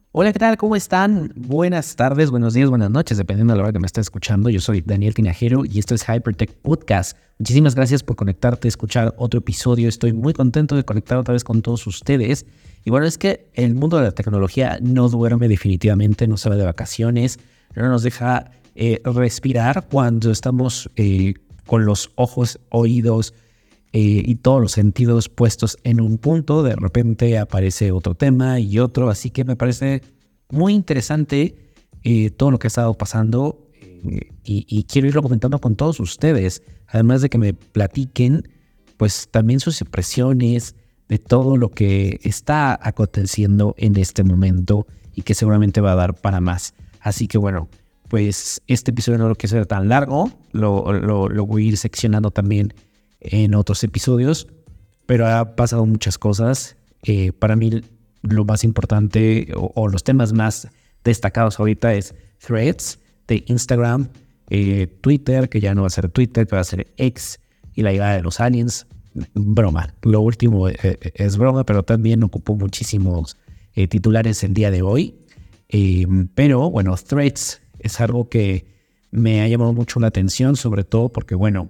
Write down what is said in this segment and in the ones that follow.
Hola, ¿qué tal? ¿Cómo están? Buenas tardes, buenos días, buenas noches, dependiendo de la hora que me estés escuchando. Yo soy Daniel Tinajero y esto es Hypertech Podcast. Muchísimas gracias por conectarte a escuchar otro episodio. Estoy muy contento de conectar otra vez con todos ustedes. Y bueno, es que el mundo de la tecnología no duerme definitivamente, no se va de vacaciones, no nos deja respirar cuando estamos con los ojos, oídos, y todos los sentidos puestos en un punto. De repente aparece otro tema y otro, así que me parece muy interesante todo lo que ha estado pasando y quiero irlo comentando con todos ustedes, además de que me platiquen pues también sus impresiones de todo lo que está aconteciendo en este momento y que seguramente va a dar para más. Así que bueno, pues este episodio no lo quiero hacer tan largo, lo voy a ir seccionando también en otros episodios, pero ha pasado muchas cosas. Para mí lo más importante o los temas más destacados ahorita es Threads de Instagram, Twitter, que ya no va a ser Twitter, que va a ser X, y la llegada de los aliens. Broma, lo último es broma, pero también ocupó muchísimos titulares el día de hoy. Pero bueno, Threads es algo que me ha llamado mucho la atención, sobre todo porque bueno,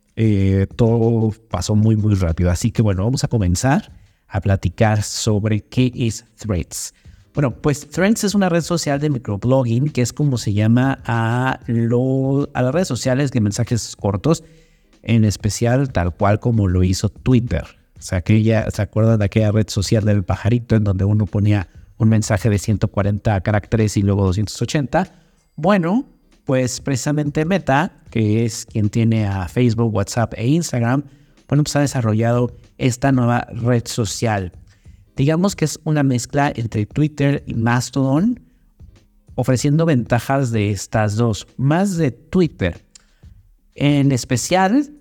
todo pasó muy rápido. Así que bueno, vamos a comenzar a platicar sobre qué es Threads. Bueno, pues Threads es una red social de microblogging, que es como se llama a las redes sociales de mensajes cortos, en especial tal cual como lo hizo Twitter. O sea, que ya se acuerdan de aquella red social del pajarito en donde uno ponía un mensaje de 140 caracteres y luego 280. Bueno, pues precisamente Meta, que es quien tiene a Facebook, WhatsApp e Instagram, bueno, pues ha desarrollado esta nueva red social. Digamos que es una mezcla entre Twitter y Mastodon, ofreciendo ventajas de estas dos, más de Twitter. En especial,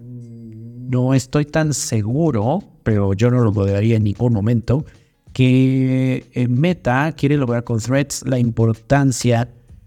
no estoy tan seguro, pero yo no lo dudaría en ningún momento, que Meta quiere lograr con Threads la importancia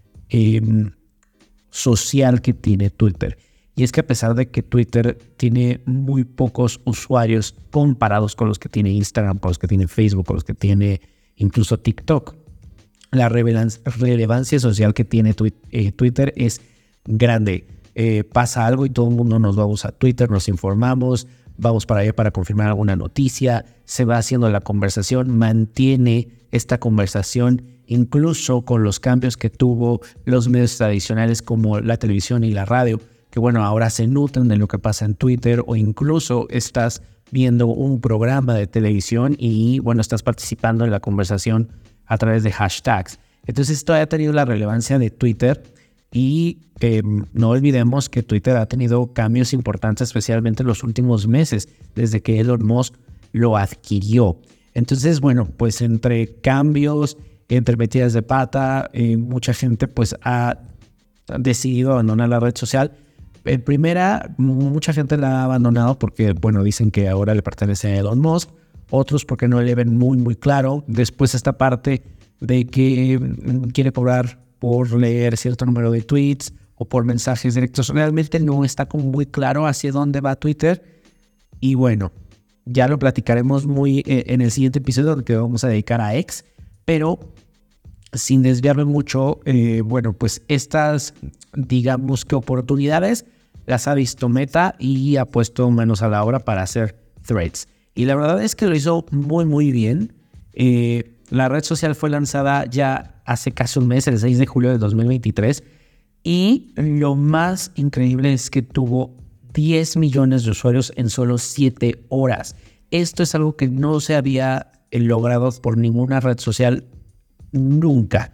social que tiene Twitter. Y es que a pesar de que Twitter tiene muy pocos usuarios comparados con los que tiene Instagram, con los que tiene Facebook, con los que tiene incluso TikTok, la relevancia social que tiene Twitter es grande. Pasa algo y todo el mundo nos vamos a Twitter, nos informamos, vamos para allá para confirmar alguna noticia, se va haciendo la conversación, mantiene esta conversación incluso con los cambios que tuvo los medios tradicionales como la televisión y la radio, que bueno, ahora se nutren de lo que pasa en Twitter, o incluso estás viendo un programa de televisión y bueno, estás participando en la conversación a través de hashtags. Entonces esto ha tenido la relevancia de Twitter y no olvidemos que Twitter ha tenido cambios importantes, especialmente en los últimos meses, desde que Elon Musk lo adquirió. Entonces, bueno, pues entre cambios, entre metidas de pata, mucha gente pues ha decidido abandonar la red social. En primera, mucha gente la ha abandonado porque, bueno, dicen que ahora le pertenece a Elon Musk, otros porque no le ven muy claro. Después esta parte de que quiere cobrar por leer cierto número de tweets o por mensajes directos. Realmente no está como muy claro hacia dónde va Twitter. Y bueno, ya lo platicaremos muy en el siguiente episodio que vamos a dedicar a X, pero sin desviarme mucho, bueno, pues estas, digamos que oportunidades las ha visto Meta y ha puesto manos a la obra para hacer Threads. Y la verdad es que lo hizo muy bien. La red social fue lanzada ya hace casi un mes, el 6 de julio de 2023, y lo más increíble es que tuvo 10 millones de usuarios en solo 7 horas. Esto es algo que no se había logrado por ninguna red social nunca.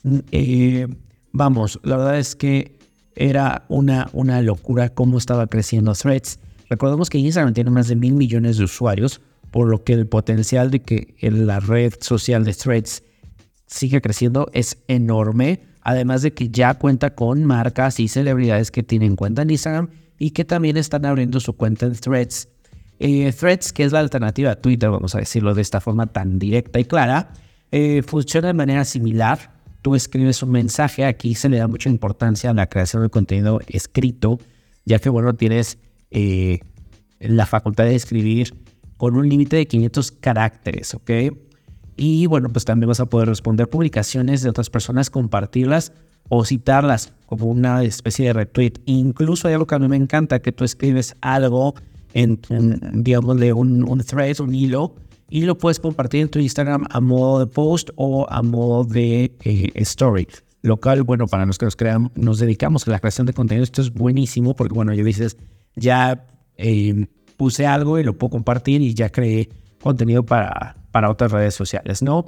Vamos, la verdad es que era una locura cómo estaba creciendo Threads. Recordemos que Instagram tiene más de 1,000 millones de usuarios, por lo que el potencial de que la red social de Threads siga creciendo es enorme, además de que ya cuenta con marcas y celebridades que tienen cuenta en Instagram y que también están abriendo su cuenta en Threads. Threads, que es la alternativa a Twitter, vamos a decirlo de esta forma tan directa y clara, funciona de manera similar. Tú escribes un mensaje, aquí se le da mucha importancia a la creación de contenido escrito, ya que bueno, tienes la facultad de escribir con un límite de 500 caracteres, ¿ok? Y bueno, pues también vas a poder responder publicaciones de otras personas, compartirlas o citarlas como una especie de retweet. Incluso hay algo que a mí me encanta, que tú escribes algo digámosle, un thread, un hilo, y lo puedes compartir en tu Instagram a modo de post o a modo de story. Lo cual, bueno, para los que nos dedicamos a la creación de contenido, esto es buenísimo porque, bueno, yo dices, ya puse algo y lo puedo compartir y ya creé contenido para otras redes sociales, ¿no?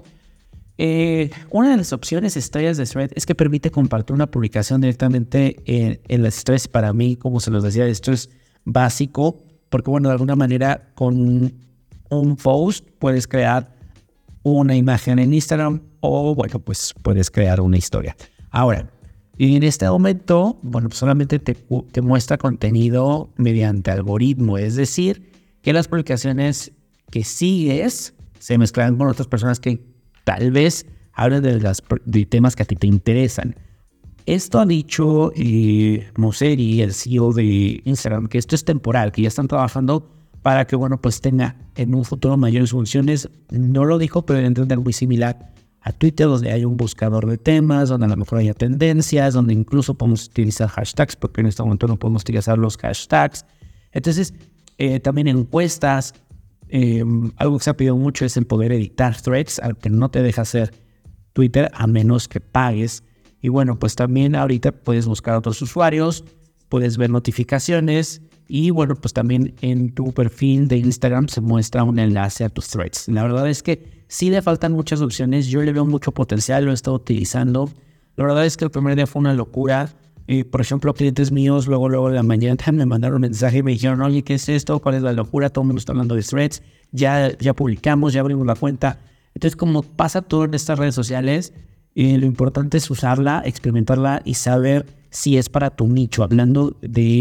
Una de las opciones estrellas de Thread es que permite compartir una publicación directamente en las stories. Para mí, como se los decía, esto es básico porque, bueno, de alguna manera con un post puedes crear una imagen en Instagram o, bueno, pues puedes crear una historia. Ahora, en este momento, bueno, pues solamente te muestra contenido mediante algoritmo, es decir, que las publicaciones que sigues se mezclan con otras personas que tal vez hablen de temas que a ti te interesan. Esto ha dicho Mosseri, el CEO de Instagram, que esto es temporal, que ya están trabajando para que, bueno, pues tenga en un futuro mayores funciones. No lo dijo, pero debe entender muy similar a Twitter, donde hay un buscador de temas, donde a lo mejor haya tendencias, donde incluso podemos utilizar hashtags, porque en este momento no podemos utilizar los hashtags. Entonces, también encuestas. Algo que se ha pedido mucho es el poder editar threads, al que no te deja hacer Twitter a menos que pagues. Y bueno, pues también ahorita puedes buscar a otros usuarios, puedes ver notificaciones y bueno, pues también en tu perfil de Instagram se muestra un enlace a tus threads. La verdad es que sí le faltan muchas opciones, yo le veo mucho potencial, lo he estado utilizando. La verdad es que el primer día fue una locura. Por ejemplo, clientes míos luego de la mañana me mandaron un mensaje y me dijeron, oye, ¿qué es esto? ¿Cuál es la locura? Todo el mundo está hablando de threads, ya publicamos, ya abrimos la cuenta. Entonces, como pasa todo en estas redes sociales, lo importante es usarla, experimentarla y saber si es para tu nicho, hablando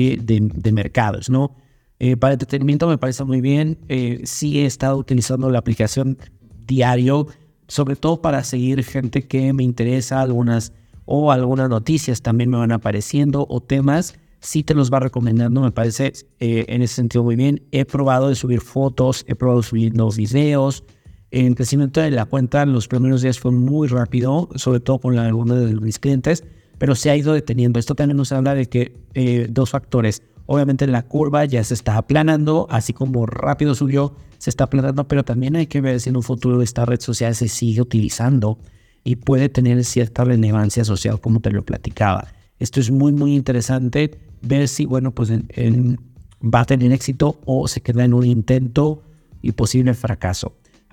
de mercados, ¿no? Para entretenimiento me parece muy bien. Sí he estado utilizando la aplicación diario, sobre todo para seguir gente que me interesa, algunas noticias también me van apareciendo o temas, sí te los va recomendando, me parece en ese sentido muy bien. He probado de subir fotos, he probado de subir los videos. El crecimiento de la cuenta en los primeros días fue muy rápido, sobre todo con algunos de mis clientes, pero se ha ido deteniendo. Esto también nos habla de que dos factores. Obviamente la curva ya se está aplanando, así como rápido subió, se está aplanando, pero también hay que ver si en un futuro esta red social se sigue utilizando y puede tener cierta relevancia social, como te lo platicaba. Esto es muy, muy interesante, ver si, bueno, pues va a tener éxito o se queda en un intento y posible fracaso.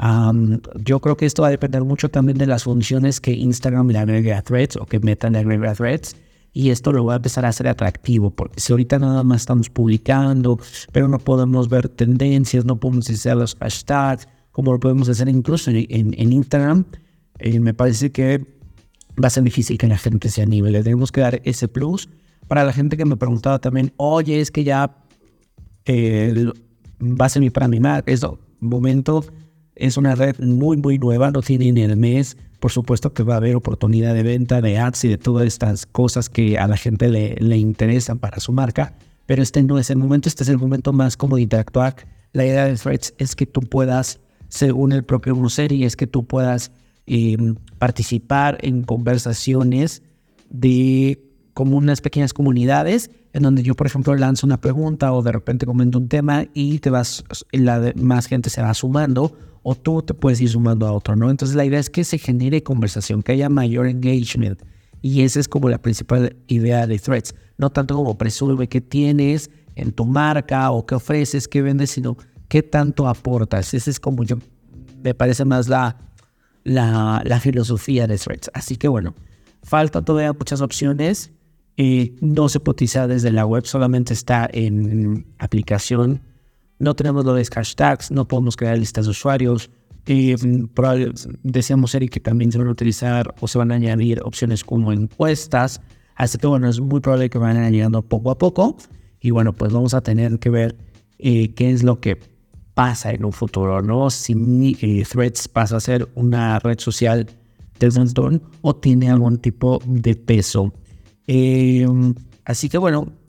Yo creo que esto va a depender mucho también de las funciones que Instagram le agregue a Threads o que Meta le agregue a Threads, y esto lo va a empezar a hacer atractivo, porque si ahorita nada más estamos publicando, pero no podemos ver tendencias, no podemos hacer los hashtags, como lo podemos hacer incluso en Instagram, me parece que va a ser difícil que la gente se anime. Le tenemos que dar ese plus. Para la gente que me preguntaba también, oye, es que ya va a ser para mi marca. Eso, momento, es una red muy, muy nueva, no tiene ni el mes. Por supuesto que va a haber oportunidad de venta, de ads y de todas estas cosas que a la gente le interesan para su marca. Pero este no es el momento, este es el momento más como de interactuar. La idea de Threads es que tú puedas, según el propio Mosseri, es que tú puedas participar en conversaciones de como unas pequeñas comunidades en donde yo, por ejemplo, lanzo una pregunta o de repente comento un tema y más gente se va sumando o tú te puedes ir sumando a otro, ¿no? Entonces la idea es que se genere conversación, que haya mayor engagement, y esa es como la principal idea de Threads. No tanto como presume qué tienes en tu marca o qué ofreces, qué vendes, sino qué tanto aportas. Esa es como me parece más la filosofía de Threads. Así que bueno, falta todavía muchas opciones. No se cotiza desde la web, solamente está en aplicación. No tenemos lo de hashtags, no podemos crear listas de usuarios. Decíamos, Eric, que también se van a utilizar o se van a añadir opciones como encuestas. Así que bueno, es muy probable que vayan llegando poco a poco. Y bueno, pues vamos a tener que ver qué es lo que pasa en un futuro, ¿no? Si Threads pasa a ser una red social del montón o tiene algún tipo de peso. Así que bueno,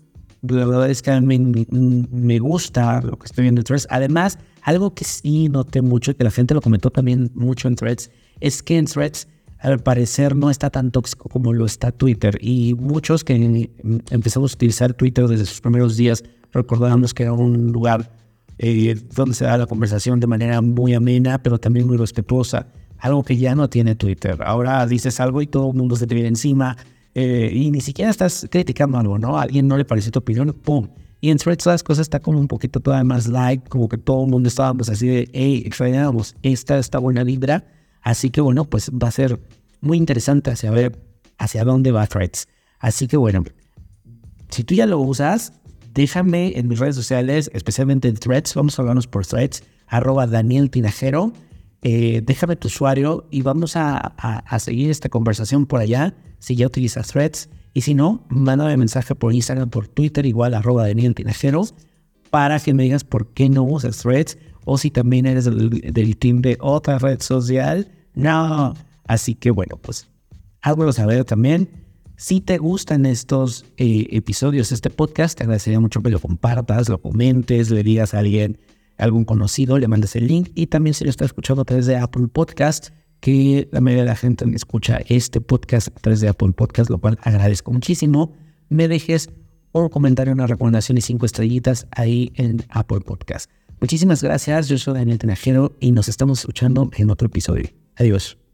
La verdad es que a mí me gusta lo que estoy viendo en Threads. Además, algo que sí noté mucho, y que la gente lo comentó también mucho en Threads, es que en Threads al parecer no está tan tóxico como lo está Twitter. Y muchos que empezamos a utilizar Twitter desde sus primeros días, recordábamos que era un lugar donde se da la conversación de manera muy amena, pero también muy respetuosa. Algo que ya no tiene Twitter. Ahora dices algo y todo el mundo se te viene encima. Y ni siquiera estás criticando algo, ¿no? A alguien no le pareció tu opinión, ¡pum! Y en Threads las cosas están como un poquito todavía más light, como que todo el mundo estábamos así de, hey, extrañamos esta buena vibra. Así que bueno, pues va a ser muy interesante ver hacia dónde va Threads. Así que bueno, si tú ya lo usas, déjame en mis redes sociales, especialmente en Threads, vamos a hablarnos por Threads, @DanielTinajero. Déjame tu usuario y vamos a seguir esta conversación por allá, si ya utilizas Threads. Y si no, mándame mensaje por Instagram, por Twitter, igual @DanielTinajero, para que me digas por qué no usas Threads, o si también eres del team de otra red social. No. Así que bueno, pues házmelo saber también. Si te gustan estos episodios, este podcast, te agradecería mucho que lo compartas, lo comentes, le digas a alguien, algún conocido, le mandes el link. Y también si lo estás escuchando a través de Apple Podcast, que la mayoría de la gente me escucha este podcast a través de Apple Podcast, lo cual agradezco muchísimo, me dejes un comentario, una recomendación y 5 estrellitas ahí en Apple Podcast. Muchísimas gracias, yo soy Daniel Tinajero y nos estamos escuchando en otro episodio. Adiós.